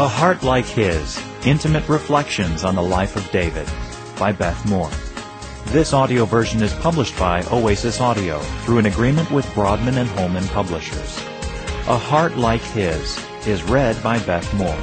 A Heart Like His, Intimate Reflections on the Life of David, by Beth Moore. This audio version is published by Oasis Audio through an agreement with Broadman and Holman Publishers. A Heart Like His is read by Beth Moore.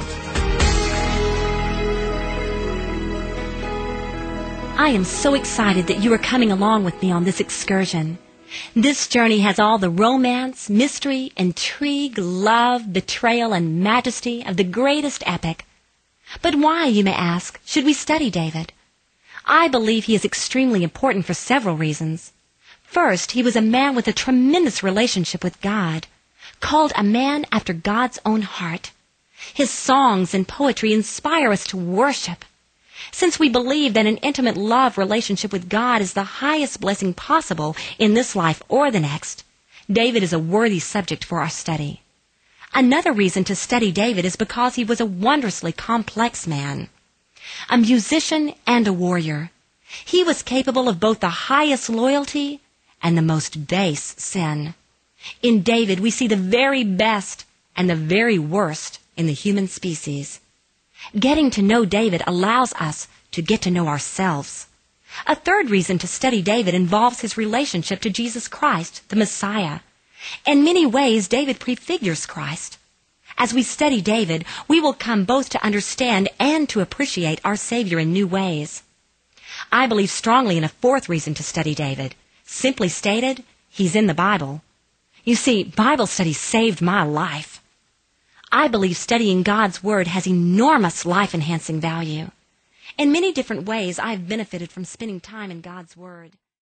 I am so excited that you are coming along with me on this excursion. This journey has all the romance, mystery, intrigue, love, betrayal, and majesty of the greatest epic. But why, you may ask, should we study David? I believe he is extremely important for several reasons. First, he was a man with a tremendous relationship with God, called a man after God's own heart. His songs and poetry inspire us to worship. Since we believe that an intimate love relationship with God is the highest blessing possible in this life or the next, David is a worthy subject for our study. Another reason to study David is because he was a wondrously complex man. A musician and a warrior, he was capable of both the highest loyalty and the most base sin. In David, we see the very best and the very worst in the human species. Getting to know David allows us to get to know ourselves. A third reason to study David involves his relationship to Jesus Christ, the Messiah. In many ways, David prefigures Christ. As we study David, we will come both to understand and to appreciate our Savior in new ways. I believe strongly in a fourth reason to study David. Simply stated, he's in the Bible. You see, Bible study saved my life. I believe studying God's Word has enormous life-enhancing value. In many different ways, I have benefited from spending time in God's Word.